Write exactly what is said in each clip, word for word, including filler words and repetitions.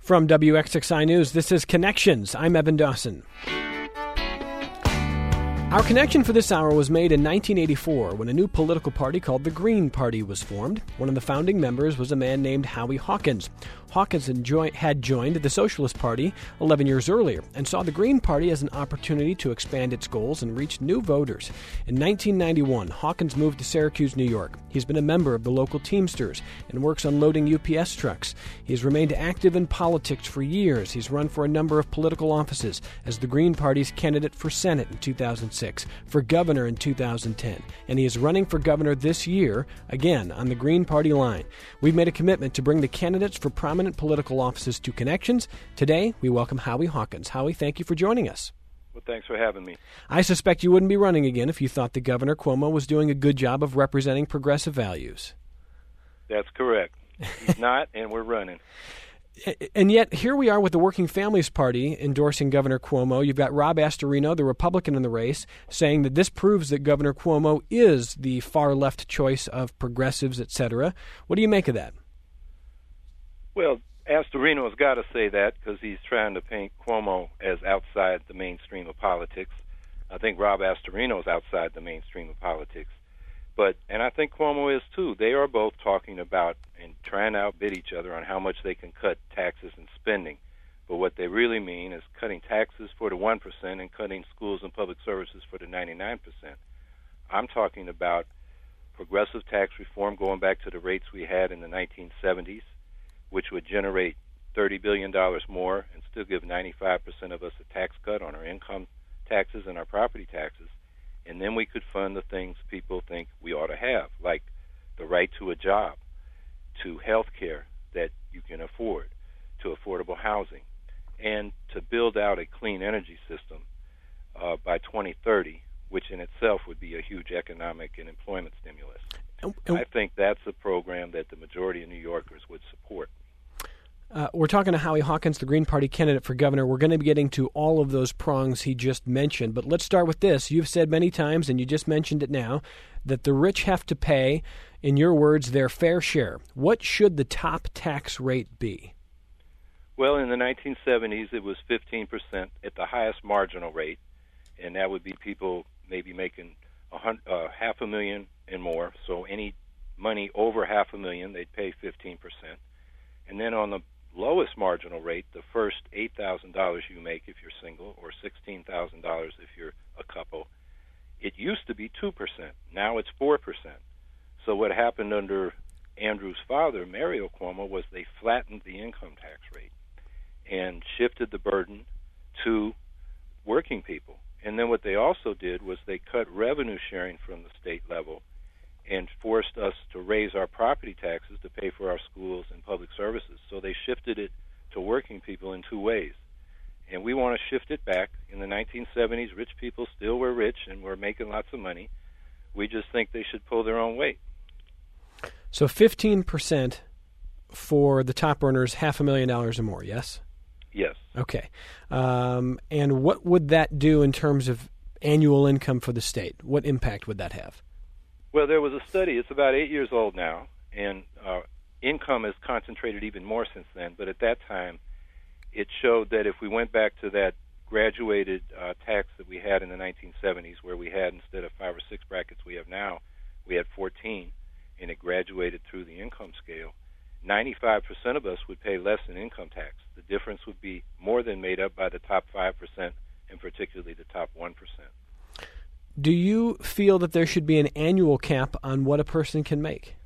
From W X X I News, this is Connections. I'm Evan Dawson. Our connection for this hour was made in nineteen eighty-four when a new political party called the Green Party was formed. One of the founding members was a man named Howie Hawkins. Hawkins had joined the Socialist Party eleven years earlier and saw the Green Party as an opportunity to expand its goals and reach new voters. In nineteen ninety-one, Hawkins moved to Syracuse, New York. He's been a member of the local Teamsters and works unloading U P S trucks. He's remained active in politics for years. He's run for a number of political offices as the Green Party's candidate for Senate in two thousand six, for governor in two thousand ten, and he is running for governor this year, again, on the Green Party line. We've made a commitment to bring the candidates for prominent political offices to Connections. Today, we welcome Howie Hawkins. Howie, thank you for joining us. Well, thanks for having me. I suspect you wouldn't be running again if you thought that Governor Cuomo was doing a good job of representing progressive values. That's correct. He's not, and we're running. And yet, here we are with the Working Families Party endorsing Governor Cuomo. You've got Rob Astorino, the Republican in the race, saying that this proves that Governor Cuomo is the far-left choice of progressives, et cetera. What do you make of that? Well, Astorino's got to say that because he's trying to paint Cuomo as outside the mainstream of politics. I think Rob Astorino's outside the mainstream of politics. But, and I think Cuomo is too. They are both talking about and trying to outbid each other on how much they can cut taxes and spending. But what they really mean is cutting taxes for the one percent and cutting schools and public services for the ninety-nine percent. I'm talking about progressive tax reform going back to the rates we had in the nineteen seventies, which would generate thirty billion dollars more and still give ninety-five percent of us a tax cut on our income taxes and our property taxes. And then we could fund the things people think we ought to have, like the right to a job, to health care that you can afford, to affordable housing, and to build out a clean energy system uh, by twenty thirty, which in itself would be a huge economic and employment stimulus. And, and, I think that's a program that the majority of New Yorkers would support. Uh, we're talking to Howie Hawkins, the Green Party candidate for governor. We're going to be getting to all of those prongs he just mentioned, but let's start with this. You've said many times, and you just mentioned it now, that the rich have to pay, in your words, their fair share. What should the top tax rate be? Well, in the nineteen seventies, it was fifteen percent at the highest marginal rate, and that would be people maybe making a hun- uh, half a million and more. So any money over half a million, they'd pay fifteen percent. And then on the lowest marginal rate, the first eight thousand dollars you make if you're single or sixteen thousand dollars if you're a couple, it used to be two percent. Now it's four percent. So what happened under Andrew's father, Mario Cuomo, was they flattened the income tax rate and shifted the burden to working people. And then what they also did was they cut revenue sharing from the state level and forced us to raise our property taxes to pay for our schools and public services. So they shifted it to working people in two ways. And we want to shift it back. In the nineteen seventies, rich people still were rich and were making lots of money. We just think they should pull their own weight. So fifteen percent for the top earners, half a million dollars or more, yes? Yes. Okay. Um, and what would that do in terms of annual income for the state? What impact would that have? Well, there was a study. It's about eight years old now, and uh, income has concentrated even more since then. But at that time, it showed that if we went back to that graduated uh, tax that we had in the nineteen seventies, where we had, instead of five or six brackets we have now, we had fourteen, and it graduated through the income scale, ninety-five percent of us would pay less in income tax. The difference would be more than made up by the top five percent, and particularly the top one percent. Do you feel that there should be an annual cap on what a person can make?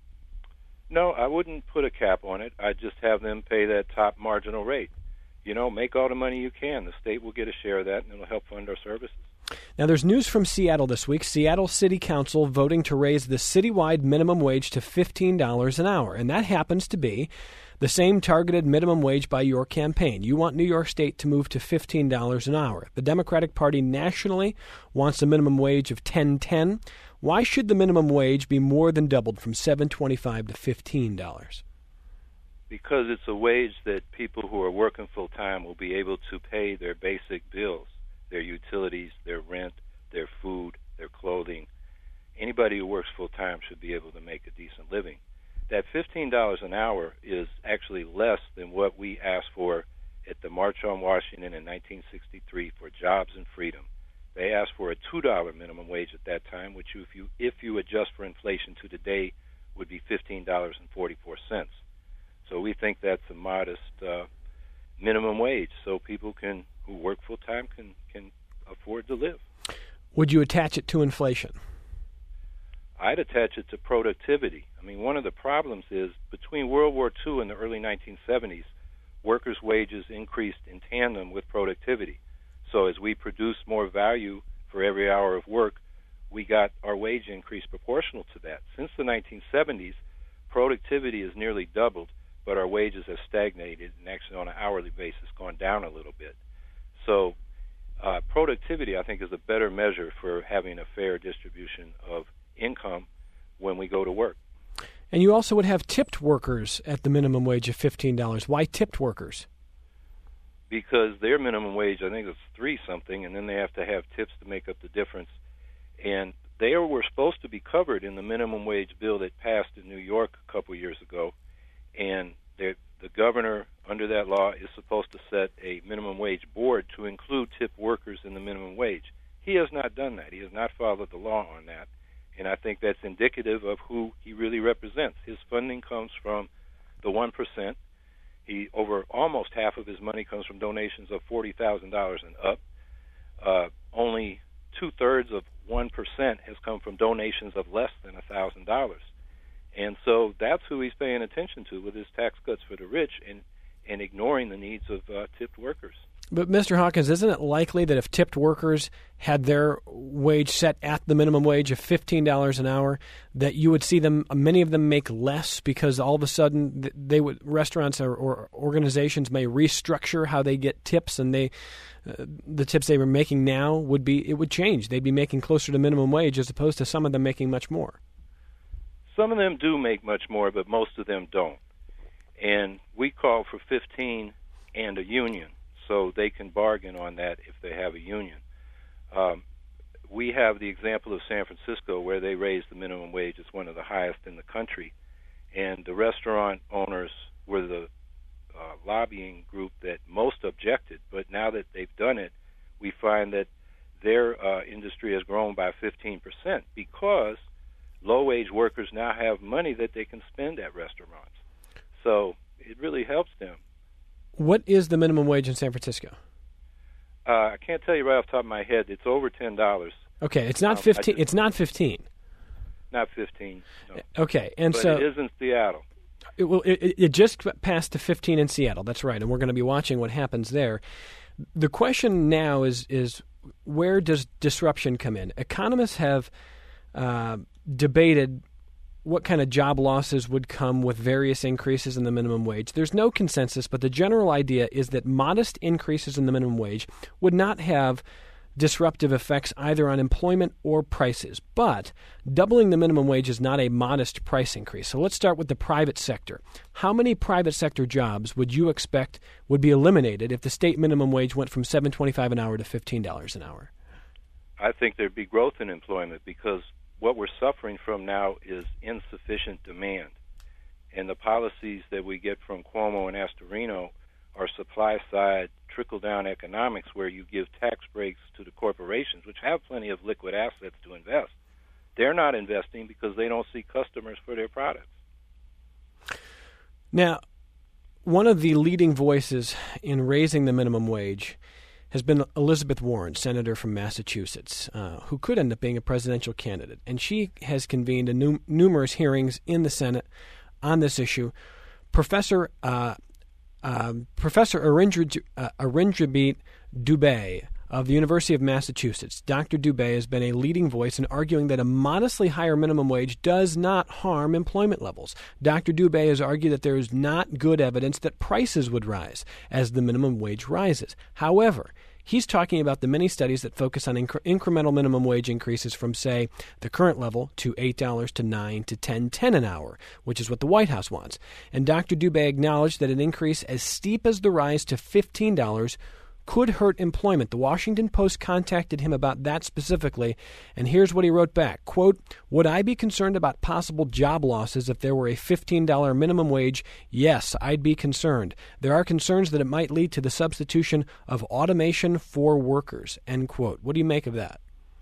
No, I wouldn't put a cap on it. I'd just have them pay that top marginal rate. You know, make all the money you can. The state will get a share of that, and it'll help fund our services. Now, there's news from Seattle this week. Seattle City Council voting to raise the citywide minimum wage to fifteen dollars an hour, and that happens to be the same targeted minimum wage by your campaign. You want New York State to move to fifteen dollars an hour. The Democratic Party nationally wants a minimum wage of ten ten. Why should the minimum wage be more than doubled from seven twenty-five to fifteen dollars? Because it's a wage that people who are working full-time will be able to pay their basic bills, their utilities, their rent, their food, their clothing. Anybody who works full-time should be able to make a decent living. That fifteen dollars an hour is actually less than what we asked for on Washington in nineteen sixty-three for Jobs and Freedom. They asked for a two dollar minimum wage at that time, which if you if you adjust for inflation to today would be fifteen dollars and forty-four cents. So we think that's a modest uh, minimum wage, so people can who work full time can can afford to live. Would you attach it to inflation? I'd attach it to productivity. I mean, one of the problems is between World War Two and the early nineteen seventies, workers' wages increased in tandem with productivity. So as we produce more value for every hour of work, we got our wage increase proportional to that. Since the nineteen seventies, productivity has nearly doubled, but our wages have stagnated and actually on an hourly basis gone down a little bit. So uh, productivity, I think, is a better measure for having a fair distribution of income when we go to work. And you also would have tipped workers at the minimum wage of fifteen dollars. Why tipped workers? Because their minimum wage, I think, is three something, and then they have to have tips to make up the difference. And they were supposed to be covered in the minimum wage bill that passed in New York a couple years ago. And the governor, under that law, is supposed to set a minimum wage board to include tipped workers in the minimum wage. He has not done that. He has not followed the law on that. And I think that's indicative of who he really represents. His funding comes from the one percent. He over almost half of his money comes from donations of forty thousand dollars and up. Uh, only two-thirds of one percent has come from donations of less than one thousand dollars. And so that's who he's paying attention to with his tax cuts for the rich and, and ignoring the needs of uh, tipped workers. But, Mister Hawkins, isn't it likely that if tipped workers had their wage set at the minimum wage of fifteen dollars an hour, that you would see them, many of them make less because all of a sudden they would restaurants or, or organizations may restructure how they get tips, and they uh, the tips they were making now would be it would change. They'd be making closer to minimum wage as opposed to some of them making much more. Some of them do make much more, but most of them don't. And we call for fifteen and a union, so they can bargain on that if they have a union. Um, we have the example of San Francisco where they raised the minimum wage. It's one of the highest in the country. And the restaurant owners were the uh, lobbying group that most objected. But now that they've done it, we find that their uh, industry has grown by fifteen percent because low-wage workers now have money that they can spend at restaurants. So it really helps them. What is the minimum wage in San Francisco? Uh, I can't tell you right off the top of my head. It's over ten dollars. Okay, it's not um, fifteen. Just, it's not fifteen. Not fifteen. No. Okay, and but so it is in Seattle. It, well, it, it just passed to fifteen in Seattle. That's right, and we're going to be watching what happens there. The question now is is where does disruption come in? Economists have uh, debated what kind of job losses would come with various increases in the minimum wage. There's no consensus, but the general idea is that modest increases in the minimum wage would not have disruptive effects either on employment or prices. But doubling the minimum wage is not a modest price increase. So let's start with the private sector. How many private sector jobs would you expect would be eliminated if the state minimum wage went from seven dollars and twenty-five cents an hour to fifteen dollars an hour? I think there'd be growth in employment because what we're suffering from now is insufficient demand. And the policies that we get from Cuomo and Astorino are supply-side, trickle-down economics where you give tax breaks to the corporations, which have plenty of liquid assets to invest. They're not investing because they don't see customers for their products. Now, one of the leading voices in raising the minimum wage has been Elizabeth Warren, senator from Massachusetts, uh, who could end up being a presidential candidate. And she has convened a num- numerous hearings in the Senate on this issue. Professor uh, uh, Professor Arindra, uh, Arindrajit Dubey of the University of Massachusetts, Doctor Dubey has been a leading voice in arguing that a modestly higher minimum wage does not harm employment levels. Doctor Dubey has argued that there is not good evidence that prices would rise as the minimum wage rises. However, he's talking about the many studies that focus on incre- incremental minimum wage increases from, say, the current level to eight dollars to nine dollars to ten dollars ten dollars an hour, which is what the White House wants. And Doctor Dubey acknowledged that an increase as steep as the rise to fifteen dollars could hurt employment. The Washington Post contacted him about that specifically, and here's what he wrote back. Quote, would I be concerned about possible job losses if there were a fifteen dollars minimum wage? Yes, I'd be concerned. There are concerns that it might lead to the substitution of automation for workers, end quote. What do you make of that?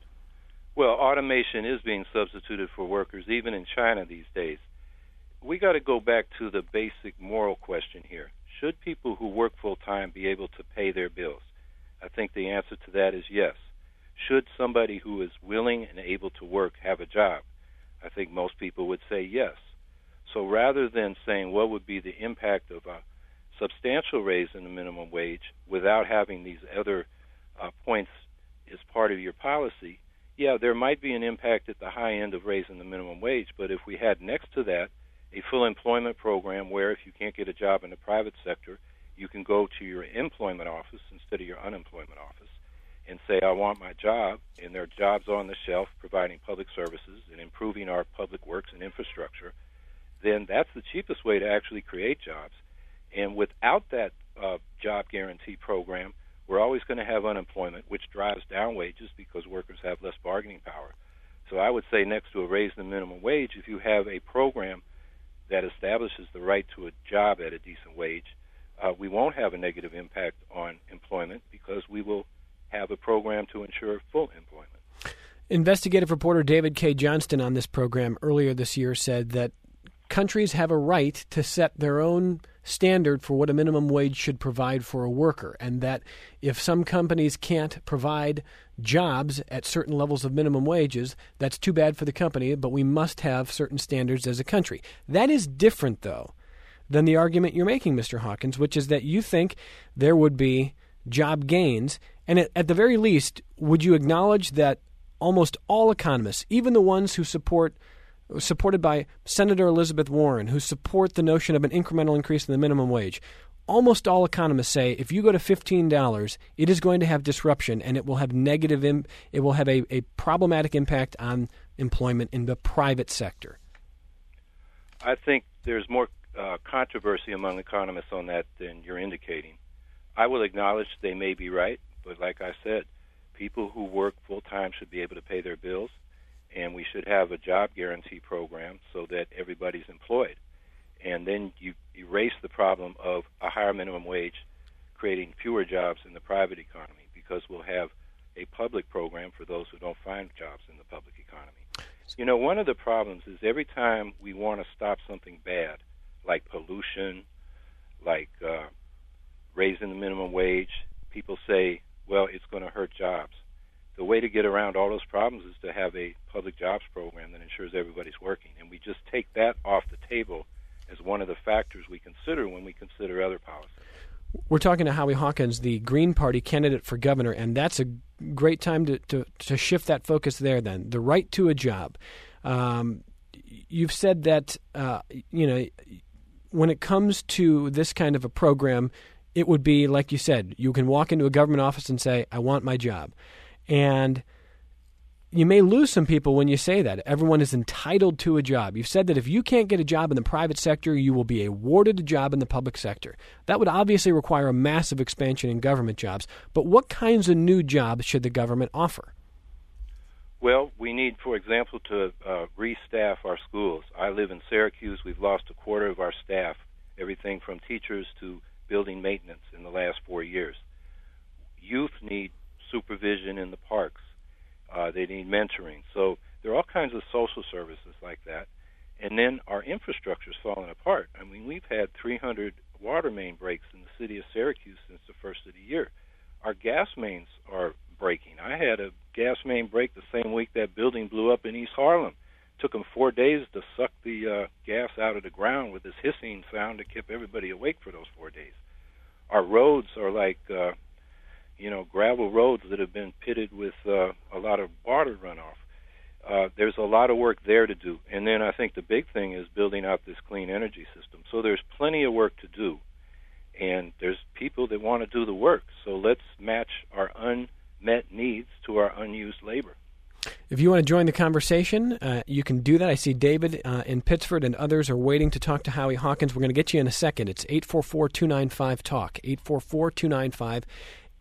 Well, automation is being substituted for workers, even in China these days. We got to go back to the basic moral question here. Should people who work full-time be able to pay their bills? I think the answer to that is yes. Should somebody who is willing and able to work have a job? I think most people would say yes. So rather than saying what would be the impact of a substantial raise in the minimum wage without having these other uh, points as part of your policy, yeah, there might be an impact at the high end of raising the minimum wage, but if we had next to that a full employment program where if you can't get a job in the private sector, you can go to your employment office instead of your unemployment office and say, I want my job, and there are jobs on the shelf providing public services and improving our public works and infrastructure, then that's the cheapest way to actually create jobs. And without that uh, job guarantee program, we're always going to have unemployment, which drives down wages because workers have less bargaining power. So I would say next to a raise in the minimum wage, if you have a program that establishes the right to a job at a decent wage, uh, we won't have a negative impact on employment because we will have a program to ensure full employment. Investigative reporter David K. Johnston on this program earlier this year said that countries have a right to set their own standard for what a minimum wage should provide for a worker, and that if some companies can't provide jobs at certain levels of minimum wages, that's too bad for the company, but we must have certain standards as a country. That is different, though, than the argument you're making, Mister Hawkins, which is that you think there would be job gains, and at, at the very least, would you acknowledge that almost all economists, even the ones who support supported by Senator Elizabeth Warren, who support the notion of an incremental increase in the minimum wage, almost all economists say if you go to fifteen dollars, it is going to have disruption and it will have negative, im- it will have a, a problematic impact on employment in the private sector. I think there's more uh, controversy among economists on that than you're indicating. I will acknowledge they may be right, but like I said, people who work full-time should be able to pay their bills, and we should have a job guarantee program so that everybody's employed. And then you erase the problem of a higher minimum wage creating fewer jobs in the private economy because we'll have a public program for those who don't find jobs in the public economy. You know, one of the problems is every time we want to stop something bad, like pollution, like uh, raising the minimum wage, people say, well, it's going to hurt jobs. The way to get around all those problems is to have a public jobs program that ensures everybody's working. And we just take that off the table as one of the factors we consider when we consider other policies. We're talking to Howie Hawkins, the Green Party candidate for governor, and that's a great time to, to, to shift that focus there then. The right to a job. Um, you've said that, uh, you know, when it comes to this kind of a program, it would be, like you said, you can walk into a government office and say, I want my job. And you may lose some people when you say that. Everyone is entitled to a job. You've said that if you can't get a job in the private sector, you will be awarded a job in the public sector. That would obviously require a massive expansion in government jobs. But what kinds of new jobs should the government offer? Well, we need, for example, to uh, restaff our schools. I live in Syracuse. We've lost a quarter of our staff, everything from teachers to building maintenance in the last four years. Youth need supervision in the parks. Uh, they need mentoring. So there are all kinds of social services like that. And then our infrastructure's falling apart. I mean, we've had three hundred water main breaks in the city of Syracuse since the first of the year. Our gas mains are breaking. I had a gas main break the same week that building blew up in East Harlem. It took them four days to suck the uh, gas out of the ground with this hissing sound that kept everybody awake for those four days. Our roads are like... Uh, you know, gravel roads that have been pitted with uh, a lot of water runoff. Uh, there's a lot of work there to do. And then I think the big thing is building out this clean energy system. So there's plenty of work to do. And there's people that want to do the work. So let's match our unmet needs to our unused labor. If you want to join the conversation, uh, you can do that. I see David uh, in Pittsford and others are waiting to talk to Howie Hawkins. We're going to get you in a second. It's eight four four, two nine five, talk, eight four four, two nine five,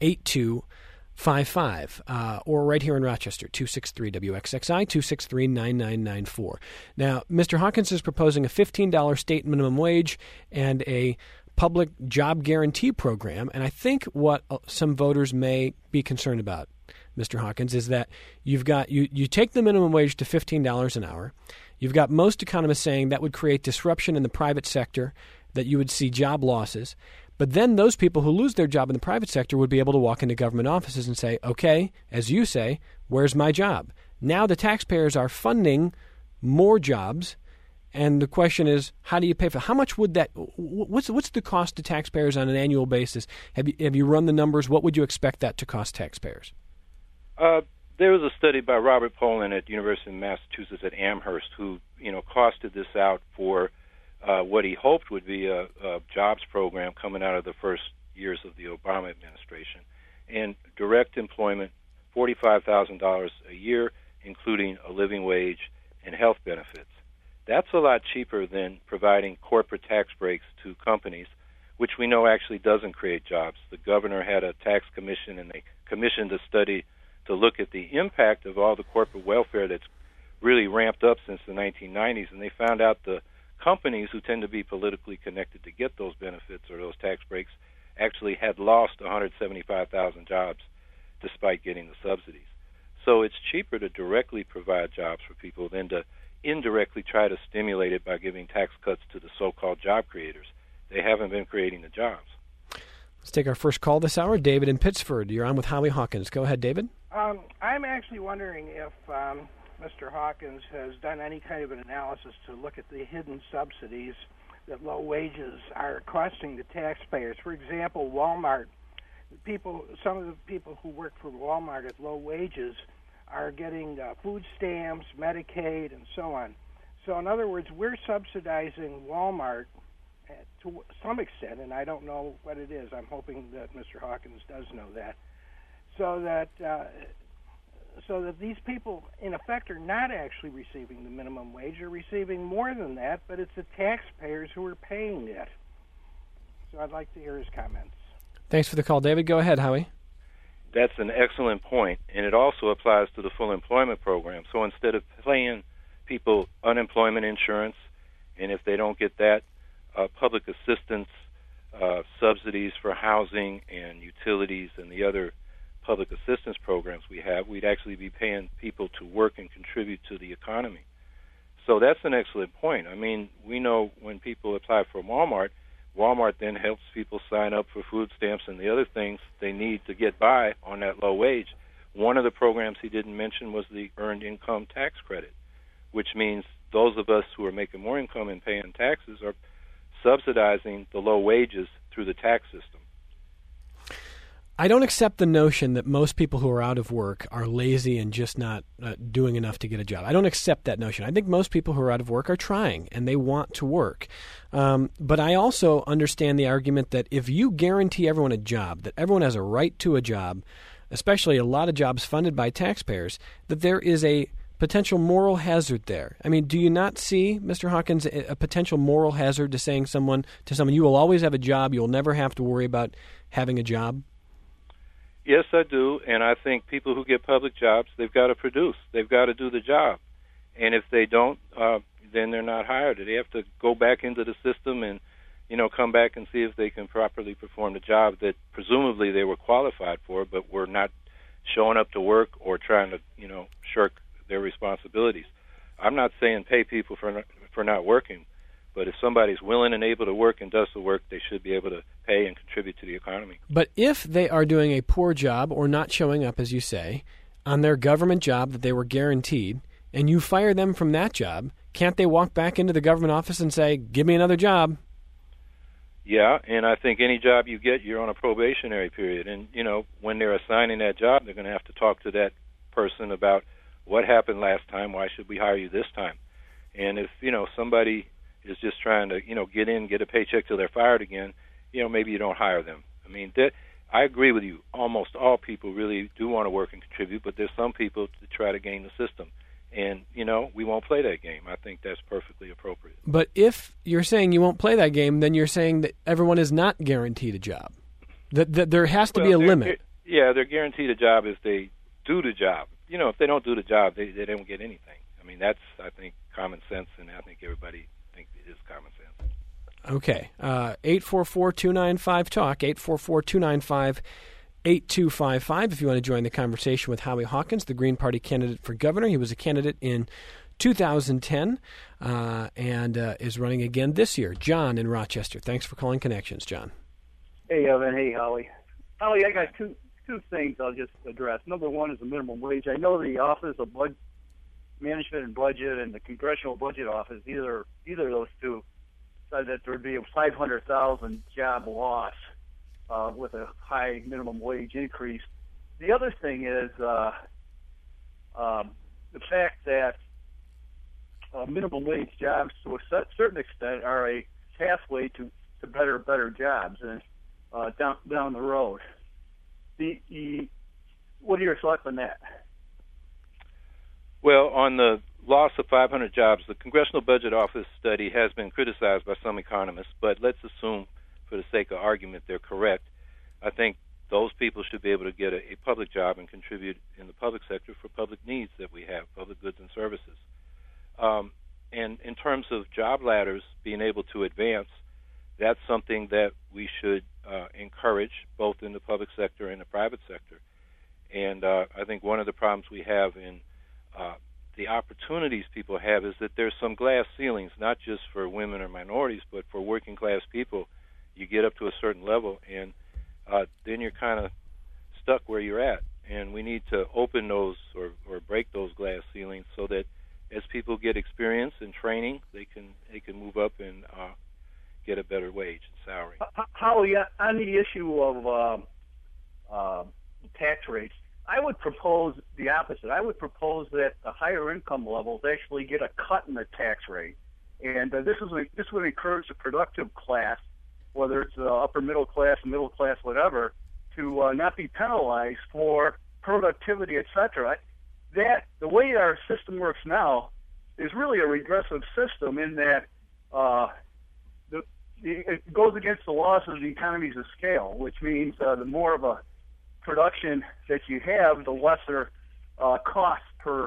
eight two five five, uh, or right here in Rochester, two six three W X X I, two six three, nine nine nine four. Now, Mister Hawkins is proposing a fifteen dollars state minimum wage and a public job guarantee program, and I think what some voters may be concerned about, Mister Hawkins, is that you've got you, you take the minimum wage to fifteen dollars an hour. You've got most economists saying that would create disruption in the private sector, that you would see job losses. But then those people who lose their job in the private sector would be able to walk into government offices and say, okay, as you say, where's my job? Now the taxpayers are funding more jobs. And the question is, how do you pay for it? How much would that, what's what's the cost to taxpayers on an annual basis? Have you, have you run the numbers? What would you expect that to cost taxpayers? Uh, there was a study by Robert Poland at the University of Massachusetts at Amherst who, you know, costed this out for uh, what he hoped would be a, a jobs program coming out of the first years of the Obama administration. And direct employment, forty-five thousand dollars a year, including a living wage and health benefits. That's a lot cheaper than providing corporate tax breaks to companies, which we know actually doesn't create jobs. The governor had a tax commission, and they commissioned a study to look at the impact of all the corporate welfare that's really ramped up since the nineteen nineties, and they found out the companies who tend to be politically connected to get those benefits or those tax breaks actually had lost one hundred seventy-five thousand jobs despite getting the subsidies. So it's cheaper to directly provide jobs for people than to indirectly try to stimulate it by giving tax cuts to the so-called job creators. They haven't been creating the jobs. Let's take our first call this hour. David in Pittsford. You're on with Howie Hawkins. Go ahead, David. Um, I'm actually wondering if um, Mister Hawkins has done any kind of an analysis to look at the hidden subsidies that low wages are costing the taxpayers. For example, Walmart. People, some of the people who work for Walmart at low wages are getting uh, food stamps, Medicaid, and so on. So in other words, we're subsidizing Walmart to some extent, and I don't know what it is. I'm hoping that Mister Hawkins does know that. So that uh, so that these people, in effect, are not actually receiving the minimum wage. They're receiving more than that, but it's the taxpayers who are paying it. So I'd like to hear his comments. Thanks for the call, David. Go ahead, Howie. That's an excellent point, and it also applies to the full employment program. So instead of paying people unemployment insurance, and if they don't get that, uh, public assistance, uh, subsidies for housing and utilities and the other public assistance programs we have, we'd actually be paying people to work and contribute to the economy. So that's an excellent point. I mean, we know when people apply for Walmart, Walmart then helps people sign up for food stamps and the other things they need to get by on that low wage. One of the programs he didn't mention was the Earned Income Tax Credit, which means those of us who are making more income and paying taxes are subsidizing the low wages through the tax system. I don't accept the notion that most people who are out of work are lazy and just not uh, doing enough to get a job. I don't accept that notion. I think most people who are out of work are trying and they want to work. Um, but I also understand the argument that if you guarantee everyone a job, that everyone has a right to a job, especially a lot of jobs funded by taxpayers, that there is a potential moral hazard there. I mean, do you not see, Mister Hawkins, a, a potential moral hazard to saying someone to someone, you will always have a job, you will never have to worry about having a job? Yes, I do, and I think people who get public jobs, they've got to produce. They've got to do the job. And if they don't, uh, then they're not hired. They have to go back into the system and, you know, come back and see if they can properly perform the job that presumably they were qualified for, but were not showing up to work or trying to, you know, shirk their responsibilities. I'm not saying pay people for for not working, but if somebody's willing and able to work and does the work, they should be able to pay and contribute to the economy. But if they are doing a poor job or not showing up, as you say, on their government job that they were guaranteed, and you fire them from that job, can't they walk back into the government office and say, give me another job? Yeah, and I think any job you get, you're on a probationary period. And, you know, when they're assigning that job, they're going to have to talk to that person about what happened last time, why should we hire you this time? And if, you know, somebody is just trying to, you know, get in, get a paycheck till they're fired again, you know, maybe you don't hire them. I mean, that, I agree with you. Almost all people really do want to work and contribute, but there's some people that try to game the system. And, you know, we won't play that game. I think that's perfectly appropriate. But if you're saying you won't play that game, then you're saying that everyone is not guaranteed a job, that, that there has to well, be a there, limit. Yeah, they're guaranteed a job if they do the job. You know, if they don't do the job, they, they don't get anything. I mean, that's, I think, common sense, and I think everybody thinks it is common sense. Okay. Uh, eight four four, two nine five, talk, eight four four, two nine five, eight two five five if you want to join the conversation with Howie Hawkins, the Green Party candidate for governor. He was a candidate in two thousand ten uh, and uh, is running again this year. John in Rochester. Thanks for calling Connections, John. Hey, Evan. Hey, Howie. Howie, I got two two things I'll just address. Number one is the minimum wage. I know the Office of Bud- Management and Budget and the Congressional Budget Office, either either of those two, said that there would be a five hundred thousand job loss uh, with a high minimum wage increase. The other thing is uh, um, the fact that uh, minimum wage jobs, to a certain extent, are a pathway to, to better better jobs and uh, down down the road. The, the what are your thoughts on that? Well, on the loss of five hundred jobs, the Congressional Budget Office study has been criticized by some economists, but let's assume, for the sake of argument, they're correct. I think those people should be able to get a, a public job and contribute in the public sector for public needs that we have, public goods and services. Um, and in terms of job ladders being able to advance, that's something that we should uh, encourage both in the public sector and the private sector. And uh, I think one of the problems we have in uh, the opportunities people have is that there's some glass ceilings, not just for women or minorities, but for working class people. You get up to a certain level, and uh, then you're kind of stuck where you're at. And we need to open those or, or break those glass ceilings so that as people get experience and training, they can they can move up and uh, get a better wage and salary. Howie, on the issue of uh, uh, tax rates, I would propose the opposite. I would propose that the higher income levels actually get a cut in the tax rate, and uh, this is a, this would encourage the productive class, whether it's uh, upper middle class, middle class, whatever, to uh, not be penalized for productivity, et cetera. That the way our system works now is really a regressive system in that uh, the, the, it goes against the laws of the economies of scale, which means uh, the more of a production that you have, the lesser uh, cost per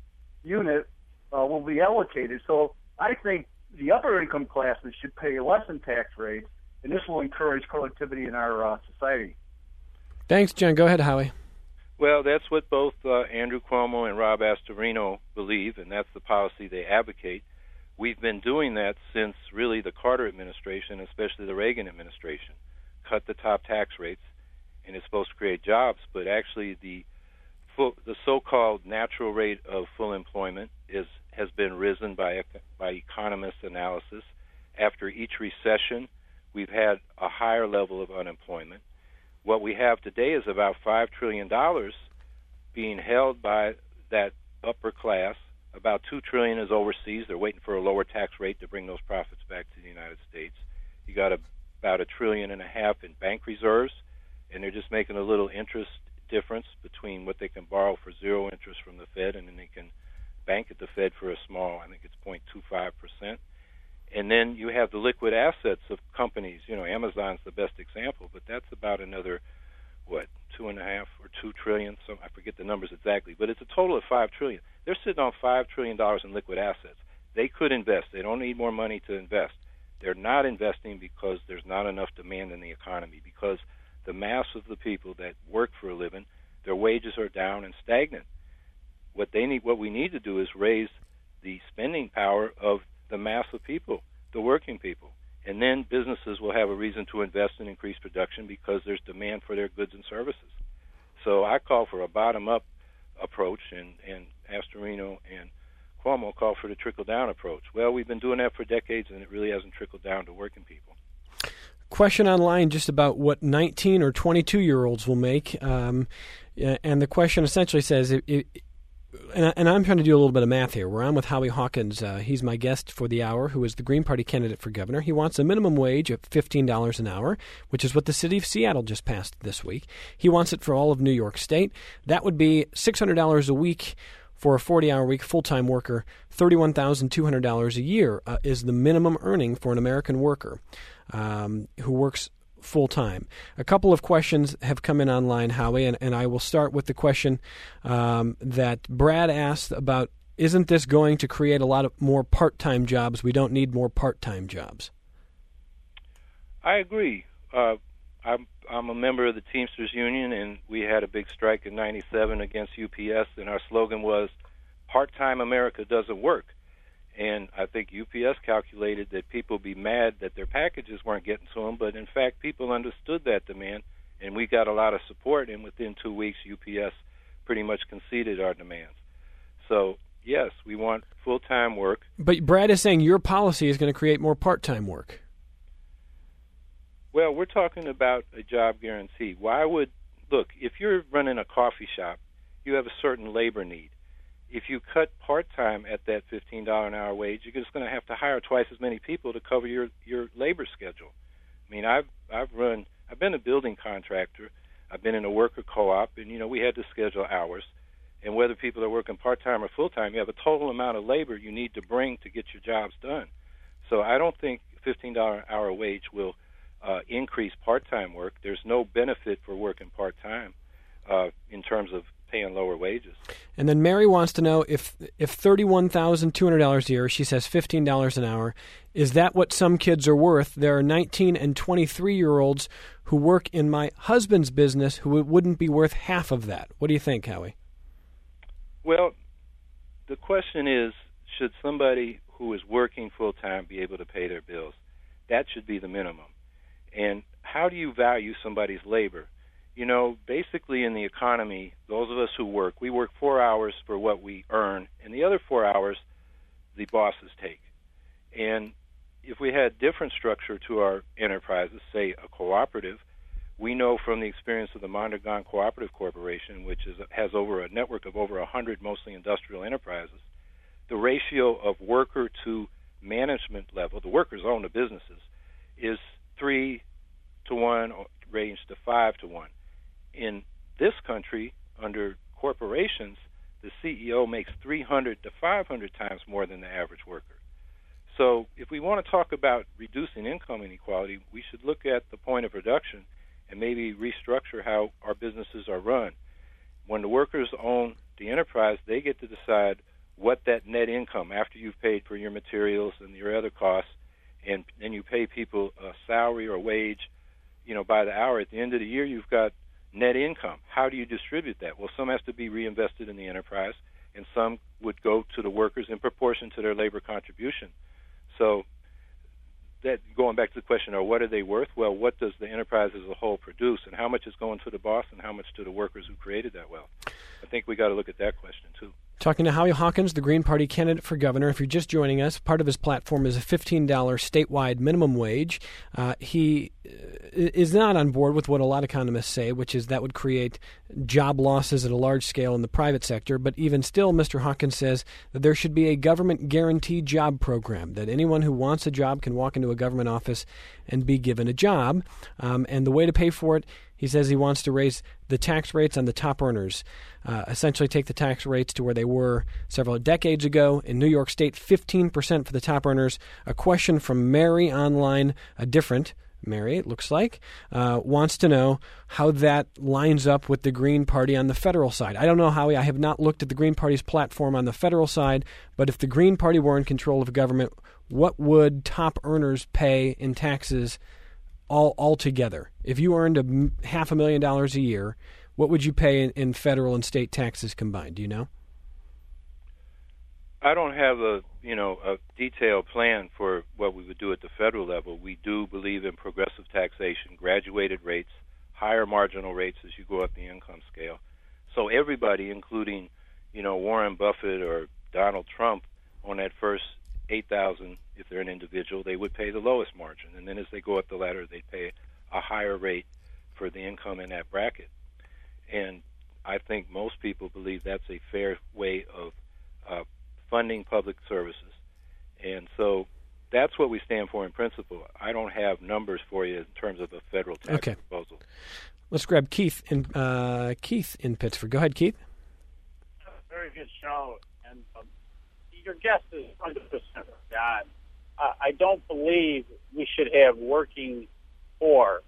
unit uh, will be allocated. So I think the upper income classes should pay less in tax rates, and this will encourage productivity in our uh, society. Thanks, John. Go ahead, Howie. Well, that's what both uh, Andrew Cuomo and Rob Astorino believe, and that's the policy they advocate. We've been doing that since really the Carter administration, especially the Reagan administration, cut the top tax rates, and it's supposed to create jobs, but actually the full, the so-called natural rate of full employment is has been risen by by economists' analysis. After each recession, we've had a higher level of unemployment. What we have today is about five trillion dollars being held by that upper class. About two trillion dollars is overseas. They're waiting for a lower tax rate to bring those profits back to the United States. You got a, about a trillion and a half in bank reserves, and they're just making a little interest difference between what they can borrow for zero interest from the Fed, and then they can bank at the Fed for a small, I think it's zero point two five percent. And then you have the liquid assets of companies. You know, Amazon's the best example, but that's about another, what, two and a half or two trillion? So I forget the numbers exactly, but it's a total of five trillion. They're sitting on five trillion dollars in liquid assets. They could invest. They don't need more money to invest. They're not investing because there's not enough demand in the economy, because the mass of the people that work for a living, their wages are down and stagnant. What they need, what we need to do is raise the spending power of the mass of people, the working people, and then businesses will have a reason to invest and increase production because there's demand for their goods and services. So I call for a bottom-up approach, and, and Astorino and Cuomo call for the trickle-down approach. Well, we've been doing that for decades, and it really hasn't trickled down to working people. Question online just about what nineteen or twenty-two-year-olds will make, um, and the question essentially says, it, it, and, I, and I'm trying to do a little bit of math here. Where I'm with Howie Hawkins. Uh, he's my guest for the hour, who is the Green Party candidate for governor. He wants a minimum wage of fifteen dollars an hour, which is what the city of Seattle just passed this week. He wants it for all of New York State. That would be six hundred dollars a week for a forty-hour week full-time worker. thirty-one thousand two hundred dollars a year uh, is the minimum earning for an American worker um, who works full-time. A couple of questions have come in online, Howie, and, and I will start with the question um, that Brad asked about, isn't this going to create a lot of more part-time jobs? We don't need more part-time jobs. I agree. Uh, I'm, I'm a member of the Teamsters Union, and we had a big strike in ninety-seven against U P S, and our slogan was, part-time America doesn't work. And I think U P S calculated that people would be mad that their packages weren't getting to them, but in fact, people understood that demand, and we got a lot of support, and within two weeks, U P S pretty much conceded our demands. So, yes, we want full-time work. But Brad is saying your policy is going to create more part-time work. Well, we're talking about a job guarantee. Why would, look, if you're running a coffee shop, you have a certain labor need. If you cut part-time at that fifteen dollars an hour wage, you're just going to have to hire twice as many people to cover your, your labor schedule. I mean, I've I've run, I've been a building contractor. I've been in a worker co-op, and, you know, we had to schedule hours. And whether people are working part-time or full-time, you have a total amount of labor you need to bring to get your jobs done. So I don't think fifteen dollars an hour wage will uh, increase part-time work. There's no benefit for working part-time uh, in terms of paying lower wages. And then Mary wants to know if if thirty-one thousand two hundred dollars a year, she says fifteen dollars an hour, is that what some kids are worth? There are nineteen and twenty-three-year-olds who work in my husband's business who wouldn't be worth half of that. What do you think, Howie? Well, the question is, should somebody who is working full-time be able to pay their bills? That should be the minimum. And how do you value somebody's labor? You know, basically in the economy, those of us who work, we work four hours for what we earn, and the other four hours the bosses take. And if we had different structure to our enterprises, say a cooperative, we know from the experience of the Mondragon Cooperative Corporation, which is, has over a network of over one hundred mostly industrial enterprises, the ratio of worker to management level, the workers own the businesses, is three to one, range to five to one. In this country, under corporations, the C E O makes three hundred to five hundred times more than the average worker. So if we want to talk about reducing income inequality, we should look at the point of production and maybe restructure how our businesses are run. When the workers own the enterprise, they get to decide what that net income, after you've paid for your materials and your other costs, and then you pay people a salary or wage, you know, by the hour. At the end of the year, you've got net income. How do you distribute that? Well, some has to be reinvested in the enterprise, and some would go to the workers in proportion to their labor contribution. So that, going back to the question, or what are they worth? Well, what does the enterprise as a whole produce, and how much is going to the boss and how much to the workers who created that wealth? I think we got to look at that question, too. Talking to Howie Hawkins, the Green Party candidate for governor. If you're just joining us, part of his platform is a fifteen dollars statewide minimum wage. Uh, he is not on board with what a lot of economists say, which is that would create job losses at a large scale in the private sector. But even still, Mister Hawkins says that there should be a government guaranteed job program, that anyone who wants a job can walk into a government office and be given a job. Um, and the way to pay for it, he says he wants to raise the tax rates on the top earners, uh, essentially take the tax rates to where they were several decades ago. In New York State, fifteen percent for the top earners. A question from Mary online, a different Mary, it looks like, uh, wants to know how that lines up with the Green Party on the federal side. I don't know, Howie. I have not looked at the Green Party's platform on the federal side, but if the Green Party were in control of government, what would top earners pay in taxes all altogether? If you earned a half a million dollars a year, what would you pay in, in federal and state taxes combined? Do you know? I don't have a you know a detailed plan for what we would do at the federal level. We do believe in progressive taxation, graduated rates, higher marginal rates as you go up the income scale. So everybody, including you know Warren Buffett or Donald Trump, on that first eight thousand, if they're an individual, they would pay the lowest margin, and then as they go up the ladder, they'd pay a higher rate for the income in that bracket. And I think most people believe that's a fair way of uh, funding public services. And so that's what we stand for in principle. I don't have numbers for you in terms of a federal tax okay. proposal. Let's grab Keith in uh, Keith in Pittsford. Go ahead, Keith. Very good show, and um, your guest is one hundred percent God. Uh, I don't believe we should have working poor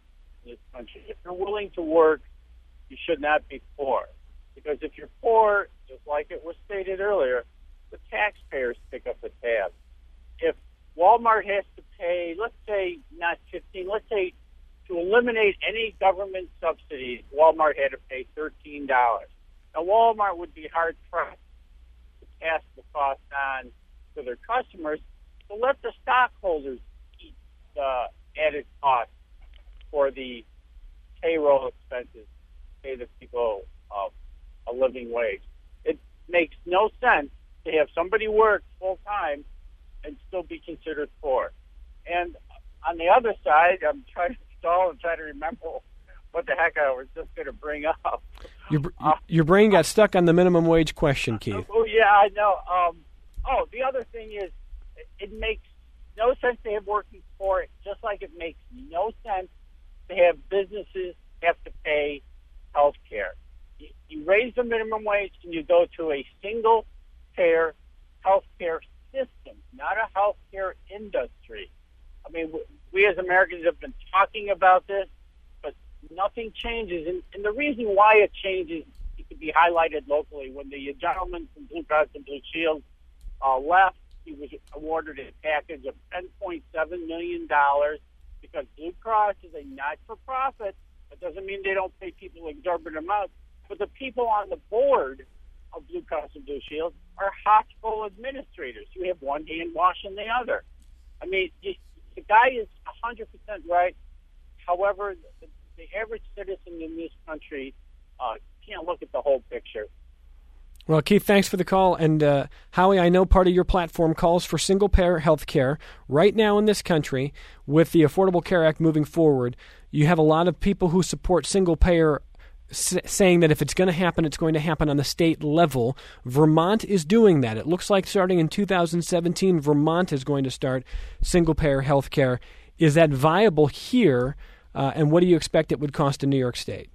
in this country. If you're willing to work, you should not be poor. Because if you're poor, just like it was stated earlier, the taxpayers pick up the tab. If Walmart has to pay, let's say not fifteen, let's say to eliminate any government subsidies, Walmart had to pay thirteen dollars. Now, Walmart would be hard-pressed to pass the cost on to their customers, so let the stockholders eat the added cost for the payroll expenses, pay the people uh, a living wage. It makes no sense to have somebody work full-time and still be considered poor. And on the other side, I'm trying to stall and try to remember what the heck I was just going to bring up. Your, uh, your brain got stuck on the minimum wage question, Keith. Oh, yeah, I know. Um, oh, the other thing is it makes no sense to have working poor, just like it makes no sense to have businesses have to pay health care. You, you raise the minimum wage and you go to a single-payer health care system, not a health care industry. I mean, we as Americans have been talking about this, but nothing changes. And, and the reason why it changes, it could be highlighted locally. When the gentleman from Blue Cross and Blue Shield uh, left, he was awarded a package of ten point seven million dollars because Blue Cross is a not-for-profit. That doesn't mean they don't pay people exorbitant amounts. But the people on the board of Blue Cross and Blue Shield are hospital administrators. You have one hand washing the other. I mean, you, the guy is one hundred percent right. However, the, the average citizen in this country uh, can't look at the whole picture. Well, Keith, thanks for the call. And uh, Howie, I know part of your platform calls for single-payer health care. Right now in this country, with the Affordable Care Act moving forward, you have a lot of people who support single-payer s- saying that if it's going to happen, it's going to happen on the state level. Vermont is doing that. It looks like starting in two thousand seventeen, Vermont is going to start single-payer health care. Is that viable here, uh, and what do you expect it would cost in New York State?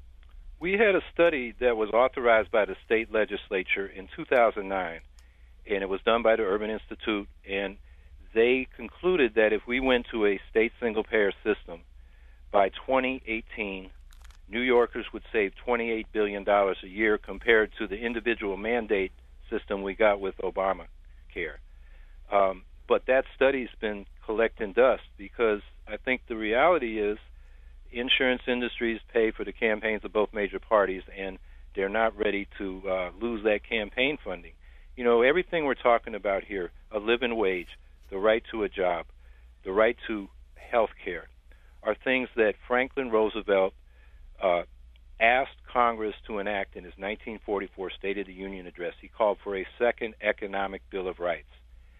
We had a study that was authorized by the state legislature in two thousand nine, and it was done by the Urban Institute, and they concluded that if we went to a state single-payer system, by twenty eighteen, New Yorkers would save twenty-eight billion dollars a year compared to the individual mandate system we got with Obamacare. Um, but that study's been collecting dust because I think the reality is insurance industries pay for the campaigns of both major parties, and they're not ready to uh, lose that campaign funding. You know, everything we're talking about here, a living wage, the right to a job, the right to health care, are things that Franklin Roosevelt uh, asked Congress to enact in his nineteen forty-four State of the Union address. He called for a second economic Bill of Rights.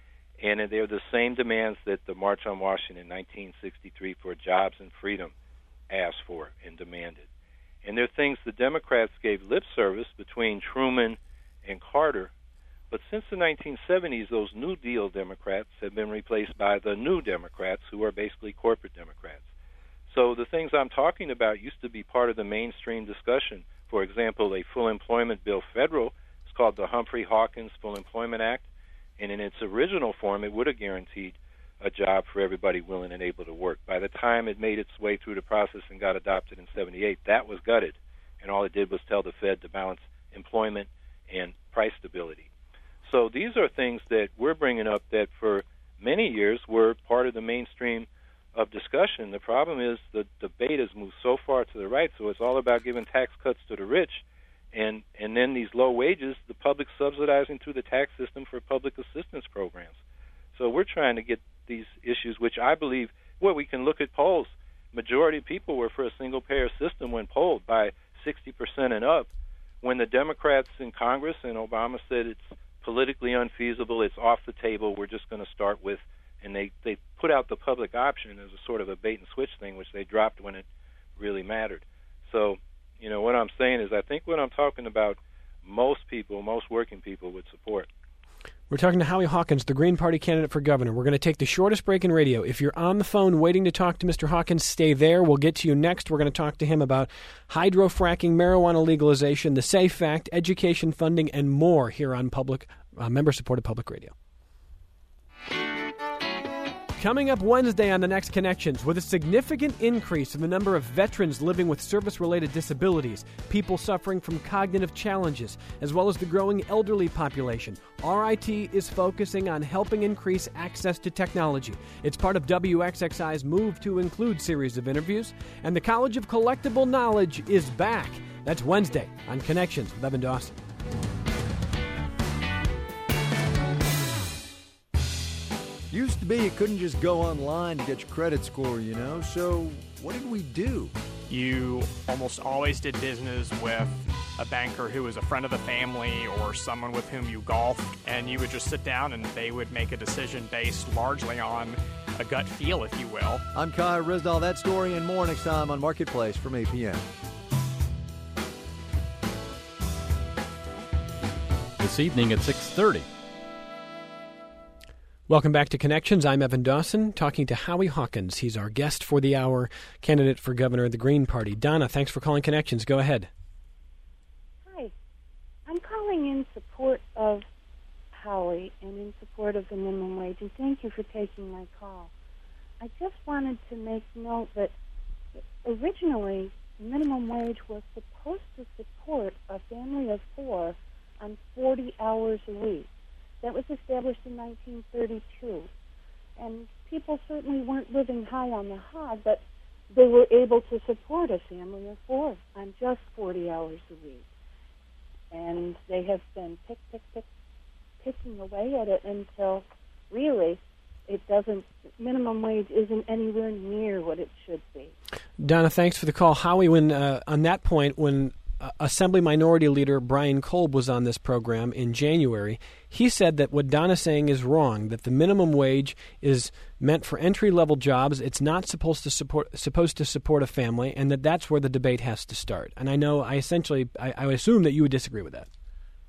And they're the same demands that the March on Washington in nineteen sixty-three for jobs and freedom asked for and demanded. And they're things the Democrats gave lip service between Truman and Carter. But since the nineteen seventies, those New Deal Democrats have been replaced by the New Democrats, who are basically corporate Democrats. So the things I'm talking about used to be part of the mainstream discussion. For example, a full employment bill federal. It's called the Humphrey-Hawkins Full Employment Act. And in its original form, it would have guaranteed a job for everybody willing and able to work. By the time it made its way through the process and got adopted in seventy-eight, that was gutted. And all it did was tell the Fed to balance employment and price stability. So these are things that we're bringing up that for many years were part of the mainstream of discussion. The problem is the debate has moved so far to the right, so it's all about giving tax cuts to the rich, and, and then these low wages, the public subsidizing through the tax system for public assistance programs. So we're trying to get these issues, which I believe, well, we can look at polls. Majority of people were for a single-payer system when polled by sixty percent and up. When the Democrats in Congress and Obama said it's politically unfeasible, it's off the table, we're just going to start with, and they, they put out the public option as a sort of a bait-and-switch thing, which they dropped when it really mattered. So, you know, what I'm saying is I think what I'm talking about, most people, most working people would support. We're talking to Howie Hawkins, the Green Party candidate for governor. We're going to take the shortest break in radio. If you're on the phone waiting to talk to Mister Hawkins, stay there. We'll get to you next. We're going to talk to him about hydrofracking, marijuana legalization, the SAFE Act, education funding, and more here on public uh, member-supported public radio. Coming up Wednesday on The Next Connections, with a significant increase in the number of veterans living with service-related disabilities, people suffering from cognitive challenges, as well as the growing elderly population, R I T is focusing on helping increase access to technology. It's part of W X X I's move to include series of interviews, and the College of Collectible Knowledge is back. That's Wednesday on Connections with Evan Dawson. Used to be you couldn't just go online to get your credit score, you know, so what did we do? You almost always did business with a banker who was a friend of the family or someone with whom you golfed, and you would just sit down and they would make a decision based largely on a gut feel, if you will. I'm Kai Risdall. That story and more next time on Marketplace from eight p.m. This evening at six thirty. Welcome back to Connections. I'm Evan Dawson, talking to Howie Hawkins. He's our guest for the hour, candidate for governor of the Green Party. Donna, thanks for calling Connections. Go ahead. Hi. I'm calling in support of Howie and in support of the minimum wage, and thank you for taking my call. I just wanted to make note that originally the minimum wage was supposed to support a family of four on forty hours a week. That was established in nineteen thirty-two. And people certainly weren't living high on the hog, but they were able to support a family of four on just forty hours a week. And they have been pick, pick, pick, picking away at it until really it doesn't, minimum wage isn't anywhere near what it should be. Donna, thanks for the call. Howie, when uh, on that point, when Uh, Assembly Minority Leader Brian Kolb was on this program in January, he said that what Donna's saying is wrong, that the minimum wage is meant for entry-level jobs, it's not supposed to support supposed to support a family, and that that's where the debate has to start. And I know, I essentially, I, I assume that you would disagree with that.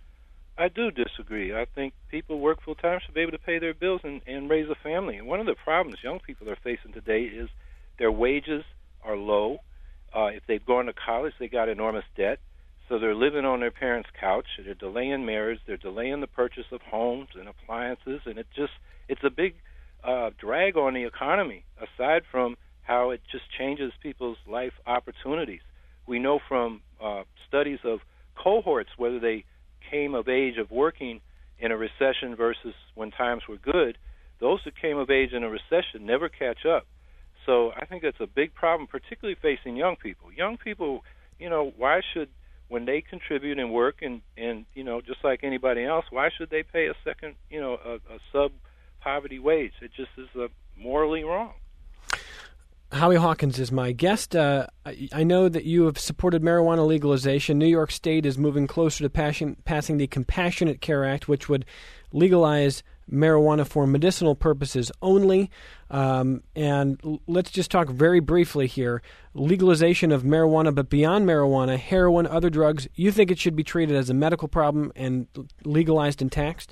I do disagree. I think people work full-time should be able to pay their bills and, and raise a family. And one of the problems young people are facing today is their wages are low. Uh, if they've gone to college, they got enormous debt, so they're living on their parents' couch. They're delaying marriage. They're delaying the purchase of homes and appliances, and it just it's a big uh, drag on the economy, aside from how it just changes people's life opportunities. We know from uh, studies of cohorts whether they came of age of working in a recession versus when times were good. Those that came of age in a recession never catch up. So I think that's a big problem, particularly facing young people. Young people, you know, why should, when they contribute and work and, and you know, just like anybody else, why should they pay a second, you know, a, a sub-poverty wage? It just is uh, morally wrong. Howie Hawkins is my guest. Uh, I, I know that you have supported marijuana legalization. New York State is moving closer to passing, passing the Compassionate Care Act, which would legalize marijuana for medicinal purposes only. Um, and l- let's just talk very briefly here. Legalization of marijuana, but beyond marijuana, heroin, other drugs, you think it should be treated as a medical problem and legalized and taxed?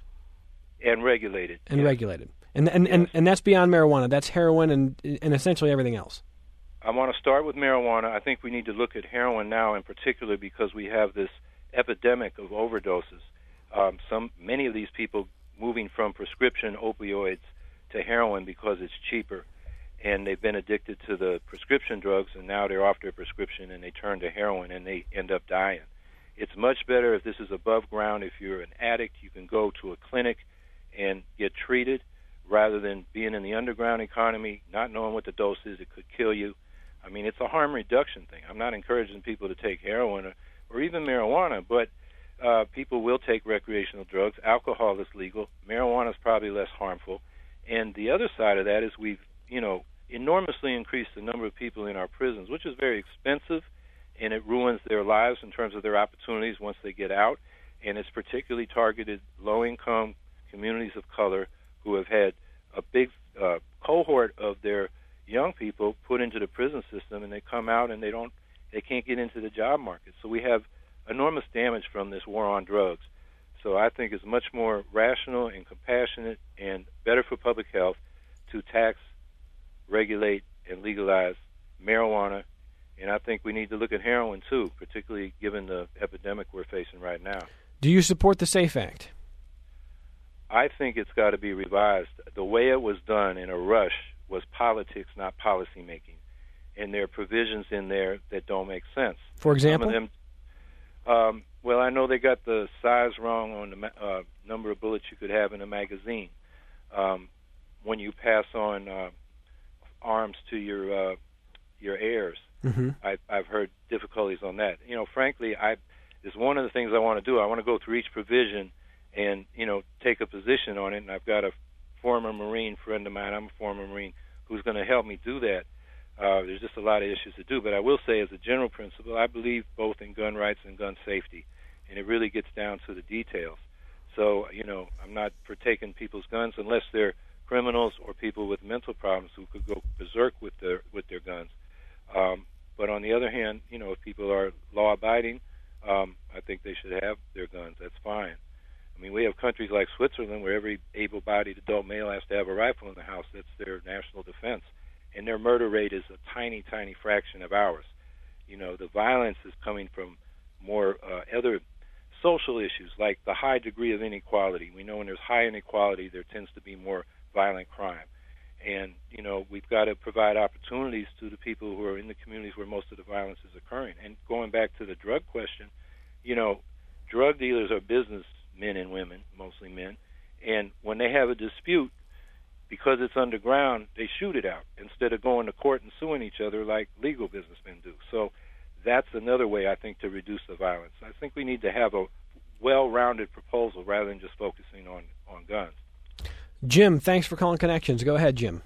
And regulated. And yes. regulated. And and, yes. and and that's beyond marijuana. That's heroin and and essentially everything else. I want to start with marijuana. I think we need to look at heroin now in particular because we have this epidemic of overdoses. Um, some many of these people moving from prescription opioids to heroin because it's cheaper, and they've been addicted to the prescription drugs, and now they're off their prescription and they turn to heroin and they end up dying. It's much better if this is above ground. If you're an addict, you can go to a clinic and get treated rather than being in the underground economy, not knowing what the dose is. It could kill you. I mean, it's a harm reduction thing. I'm not encouraging people to take heroin or, or even marijuana, but Uh, people will take recreational drugs. Alcohol is legal. Marijuana is probably less harmful. And the other side of that is we've, you know, enormously increased the number of people in our prisons, which is very expensive, and it ruins their lives in terms of their opportunities once they get out. And it's particularly targeted low-income communities of color who have had a big uh, cohort of their young people put into the prison system, and they come out and they don't, they can't get into the job market. So we have enormous damage from this war on drugs. So I think it's much more rational and compassionate and better for public health to tax, regulate, and legalize marijuana. And I think we need to look at heroin, too, particularly given the epidemic we're facing right now. Do you support the SAFE Act? I think it's got to be revised. The way it was done in a rush was politics, not policy making. And there are provisions in there that don't make sense. For example? Some of them, um, well, I know they got the size wrong on the ma- uh, number of bullets you could have in a magazine. Um, when you pass on uh, arms to your uh, your heirs, mm-hmm. I, I've heard difficulties on that. You know, frankly, I is one of the things I want to do. I want to go through each provision and, you know, take a position on it. And I've got a former Marine friend of mine, I'm a former Marine, who's going to help me do that. Uh, there's just a lot of issues to do. But I will say, as a general principle, I believe both in gun rights and gun safety. And it really gets down to the details. So, you know, I'm not for taking people's guns unless they're criminals or people with mental problems who could go berserk with their with their guns. Um, but on the other hand, you know, if people are law-abiding, um, I think they should have their guns. That's fine. I mean, we have countries like Switzerland where every able-bodied adult male has to have a rifle in the house. That's their national defense. And their murder rate is a tiny, tiny fraction of ours. You know, the violence is coming from more uh, other social issues, like the high degree of inequality. We know when there's high inequality, there tends to be more violent crime. And, you know, we've got to provide opportunities to the people who are in the communities where most of the violence is occurring. And going back to the drug question, you know, drug dealers are businessmen and women, mostly men, and when they have a dispute, because it's underground, they shoot it out instead of going to court and suing each other like legal businessmen do. So that's another way, I think, to reduce the violence. I think we need to have a well-rounded proposal rather than just focusing on, on guns. Jim, thanks for calling Connections. Go ahead, Jim.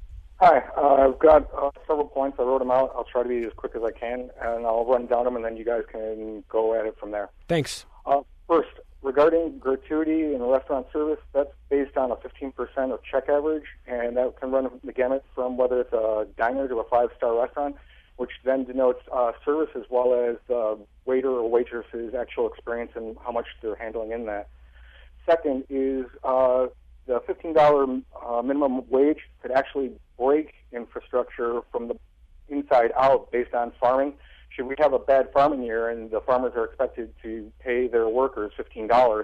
Hi. Uh, I've got uh, several points. I wrote them out. I'll try to be as quick as I can, and I'll run down them, and then you guys can go at it from there. Thanks. Uh, first, regarding gratuity in restaurant service, that's based on a fifteen percent of check average, and that can run the gamut from whether it's a diner to a five-star restaurant, which then denotes uh, service as well as the waiter or waitress's actual experience and how much they're handling in that. Second is uh, the fifteen dollars uh, minimum wage could actually break infrastructure from the inside out based on farming. Should we have a bad farming year and the farmers are expected to pay their workers fifteen dollars,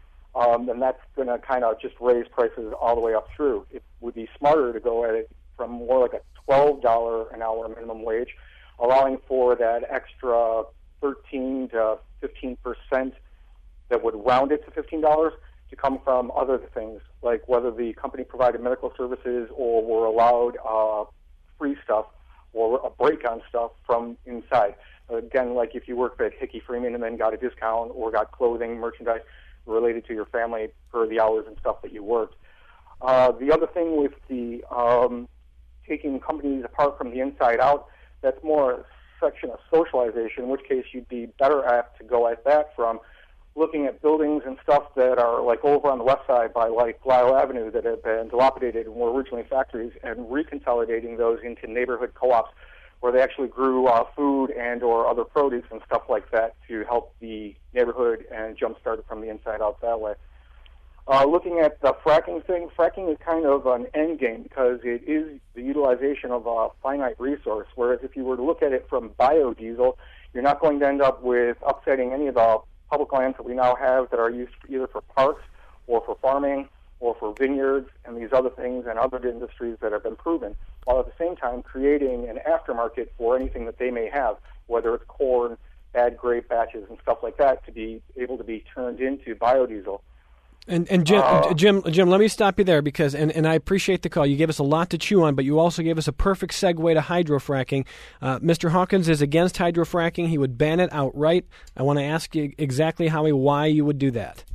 um, then that's going to kind of just raise prices all the way up through. It would be smarter to go at it from more like a twelve dollars an hour minimum wage, allowing for that extra thirteen to fifteen percent that would round it to fifteen dollars to come from other things, like whether the company provided medical services or were allowed uh, free stuff or a break on stuff from inside. Again, like if you worked at Hickey Freeman and then got a discount or got clothing, merchandise related to your family for the hours and stuff that you worked. Uh, the other thing with the um, taking companies apart from the inside out, that's more a section of socialization, in which case you'd be better apt to go at that from looking at buildings and stuff that are like over on the west side by like Lyle Avenue that have been dilapidated and were originally factories, and reconsolidating those into neighborhood co-ops where they actually grew uh, food and or other produce and stuff like that to help the neighborhood and jumpstart it from the inside out that way. Uh, looking at the fracking thing, fracking is kind of an end game because it is the utilization of a finite resource, whereas if you were to look at it from biodiesel, you're not going to end up with upsetting any of the public lands that we now have that are used either for parks or for farming or for vineyards and these other things and other industries that have been proven, while at the same time creating an aftermarket for anything that they may have, whether it's corn, bad grape batches, and stuff like that, to be able to be turned into biodiesel. And and Jim, uh, Jim, Jim, let me stop you there because, and, and I appreciate the call. You gave us a lot to chew on, but you also gave us a perfect segue to hydrofracking. Uh, Mister Hawkins is against hydrofracking. He would ban it outright. I want to ask you exactly, Howie, why you would do that.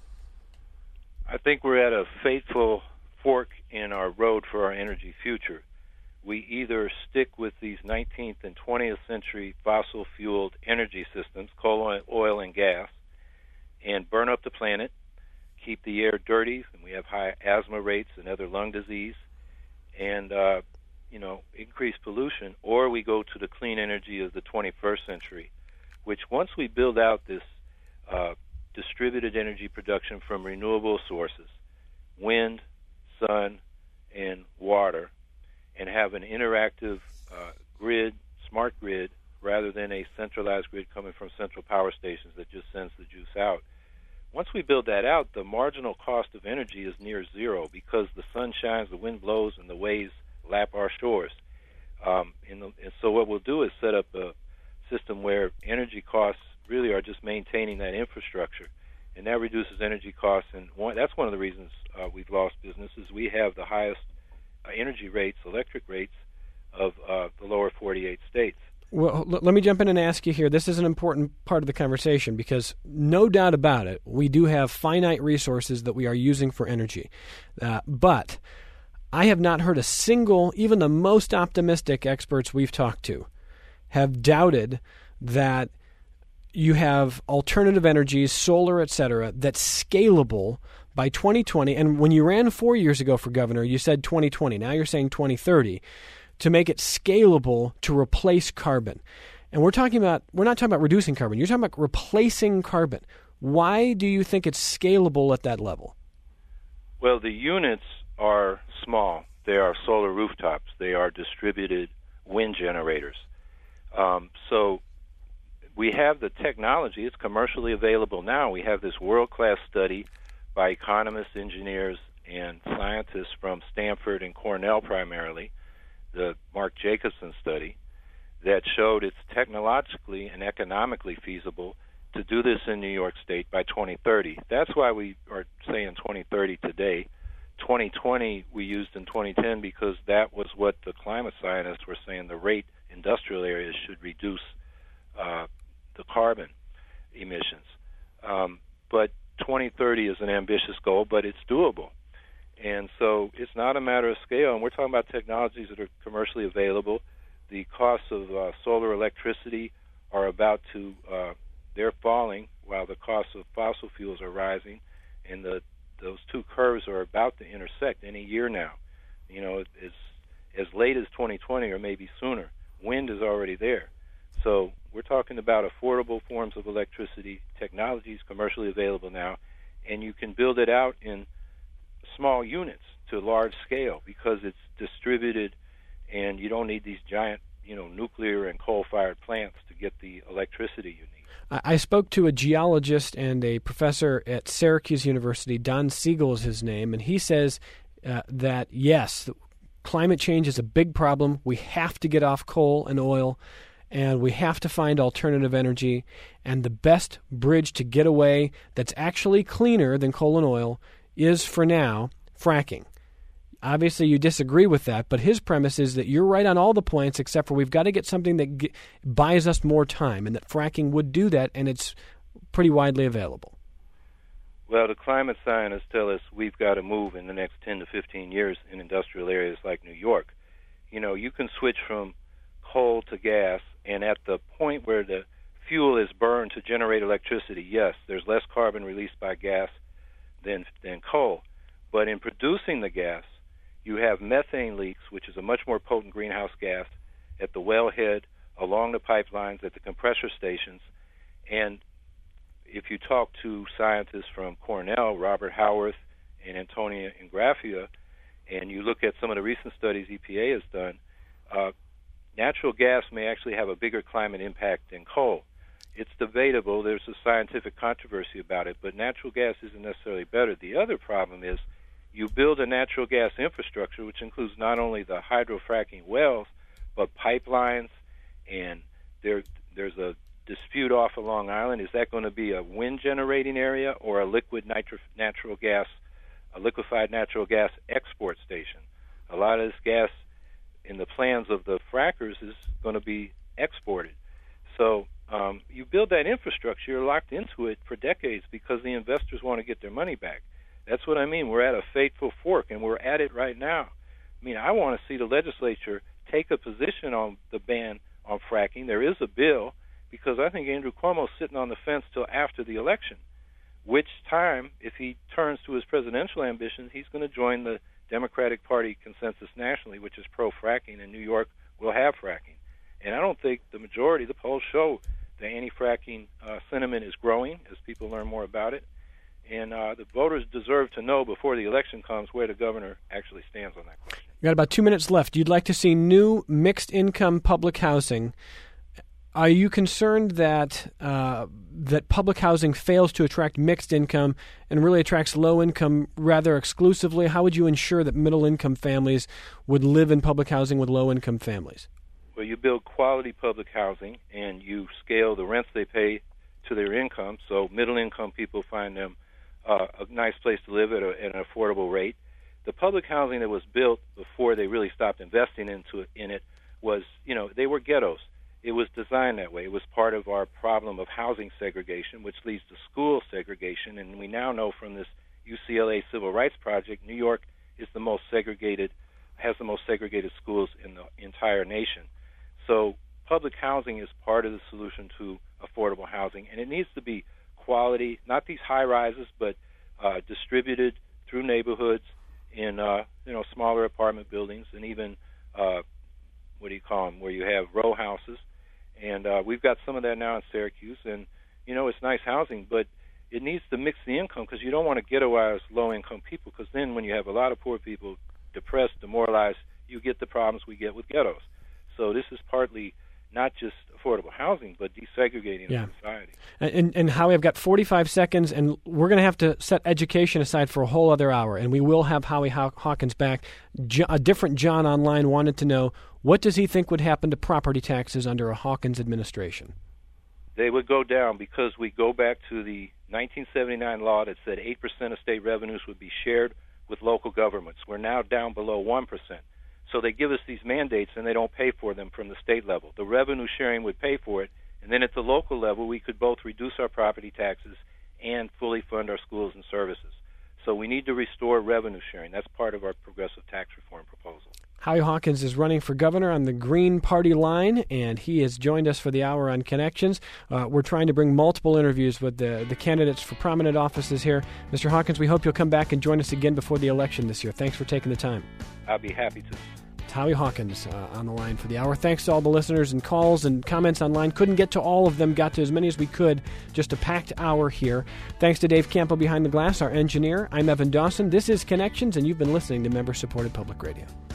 I think we're at a fateful fork in our road for our energy future. We either stick with these nineteenth and twentieth century fossil-fueled energy systems, coal, oil, and gas, and burn up the planet, keep the air dirty, and we have high asthma rates and other lung disease, and, uh, you know, increase pollution, or we go to the clean energy of the twenty-first century, which once we build out this uh, distributed energy production from renewable sources, wind, sun, and water, and have an interactive uh, grid, smart grid, rather than a centralized grid coming from central power stations that just sends the juice out. once we build that out, the marginal cost of energy is near zero because the sun shines, the wind blows, and the waves lap our shores. Um, and, the, and so what we'll do is set up a system where energy costs really are just maintaining that infrastructure, and that reduces energy costs. And one, that's one of the reasons uh, we've lost business is we have the highest uh, energy rates, electric rates, of uh, the lower forty-eight states. Well, l- let me jump in and ask you here. This is an important part of the conversation because no doubt about it, we do have finite resources that we are using for energy. Uh, but I have not heard a single, even the most optimistic experts we've talked to, have doubted that you have alternative energies, solar, et cetera, that's scalable by twenty twenty. And when you ran four years ago for governor, you said twenty twenty. Now you're saying twenty thirty. To make it scalable to replace carbon. And we're talking about, we're not talking about reducing carbon. You're talking about replacing carbon. Why do you think it's scalable at that level? Well, the units are small. They are solar rooftops. They are distributed wind generators. Um, so we have the technology. It's commercially available now. We have this world-class study by economists, engineers, and scientists from Stanford and Cornell primarily, the Mark Jacobson study, that showed it's technologically and economically feasible to do this in New York State by twenty thirty. That's why we are saying twenty thirty today. twenty twenty we used in twenty ten because that was what the climate scientists were saying the rate industrial areas should reduce uh, the carbon emissions. Um, but twenty thirty is an ambitious goal, but it's doable. And so it's not a matter of scale, and we're talking about technologies that are commercially available. The costs of uh, solar electricity are about to, uh, they're falling while the costs of fossil fuels are rising, and the those two curves are about to intersect any year now. You know, as, as late as twenty twenty or maybe sooner. Wind is already there. So we're talking about affordable forms of electricity, technologies commercially available now, and you can build it out in small units to large scale because it's distributed and you don't need these giant, you know, nuclear and coal-fired plants to get the electricity you need. I spoke to a geologist and a professor at Syracuse University. Don Siegel is his name, and he says uh, that, yes, climate change is a big problem. We have to get off coal and oil, and we have to find alternative energy, and the best bridge to get away that's actually cleaner than coal and oil is, for now, fracking. Obviously, you disagree with that, but his premise is that you're right on all the points except for we've got to get something that g- buys us more time, and that fracking would do that, and it's pretty widely available. Well, the climate scientists tell us we've got to move in the next ten to fifteen years in industrial areas like New York. You know, you can switch from coal to gas, and at the point where the fuel is burned to generate electricity, yes, there's less carbon released by gas than than coal. But in producing the gas, you have methane leaks, which is a much more potent greenhouse gas, at the wellhead, along the pipelines, at the compressor stations. And if you talk to scientists from Cornell, Robert Howarth and Antonia Ingraffia, and you look at some of the recent studies E P A has done, uh, natural gas may actually have a bigger climate impact than coal. It's debatable. There's a scientific controversy about it, but natural gas isn't necessarily better. The other problem is you build a natural gas infrastructure, which includes not only the hydrofracking wells, but pipelines, and there there's a dispute off of Long Island. Is that going to be a wind-generating area or a liquid nitro, natural gas, a liquefied natural gas export station? A lot of this gas in the plans of the frackers is going to be exported. So um, you build that infrastructure, you're locked into it for decades because the investors want to get their money back. That's what I mean. We're at a fateful fork, and we're at it right now. I mean, I want to see the legislature take a position on the ban on fracking. There is a bill because I think Andrew Cuomo's sitting on the fence till after the election, which time, if he turns to his presidential ambitions, he's going to join the Democratic Party consensus nationally, which is pro-fracking, and New York will have fracking. And I don't think the majority, the polls show the anti-fracking uh, sentiment is growing as people learn more about it. And uh, the voters deserve to know before the election comes where the governor actually stands on that question. We've got about two minutes left. You'd like to see new mixed-income public housing. Are you concerned that uh, that public housing fails to attract mixed income and really attracts low income rather exclusively? How would you ensure that middle income families would live in public housing with low income families? Well, you build quality public housing and you scale the rents they pay to their income, so middle income people find them uh, a nice place to live at, a, at an affordable rate. The public housing that was built before they really stopped investing into it, in it was, you know, they were ghettos. It was designed that way. It was part of our problem of housing segregation, which leads to school segregation. And we now know from this U C L A Civil Rights Project, New York is the most segregated, has the most segregated schools in the entire nation. So public housing is part of the solution to affordable housing, and it needs to be quality, not these high rises, but uh, distributed through neighborhoods in uh, you know smaller apartment buildings, and even uh, what do you call them, where you have row houses. And uh, we've got some of that now in Syracuse, and you know it's nice housing, but it needs to mix the income, because you don't want to ghettoize low-income people, because then when you have a lot of poor people, depressed, demoralized, you get the problems we get with ghettos. So this is partly not just affordable housing, but desegregating yeah. society. And, and Howie, I've got forty-five seconds, and we're going to have to set education aside for a whole other hour, and we will have Howie Hawkins back. Jo- a different John online wanted to know, what does he think would happen to property taxes under a Hawkins administration? They would go down, because we go back to the nineteen seventy-nine law that said eight percent of state revenues would be shared with local governments. We're now down below one percent. So they give us these mandates, and they don't pay for them from the state level. The revenue sharing would pay for it, and then at the local level, we could both reduce our property taxes and fully fund our schools and services. So we need to restore revenue sharing. That's part of our progressive tax reform proposal. Howie Hawkins is running for governor on the Green Party line, and he has joined us for the hour on Connections. Uh, we're trying to bring multiple interviews with the, the candidates for prominent offices here. Mister Hawkins, we hope you'll come back and join us again before the election this year. Thanks for taking the time. I'll be happy to. It's Howie Hawkins uh, on the line for the hour. Thanks to all the listeners and calls and comments online. Couldn't get to all of them, got to as many as we could. Just a packed hour here. Thanks to Dave Campo behind the glass, our engineer. I'm Evan Dawson. This is Connections, and you've been listening to member-supported public radio.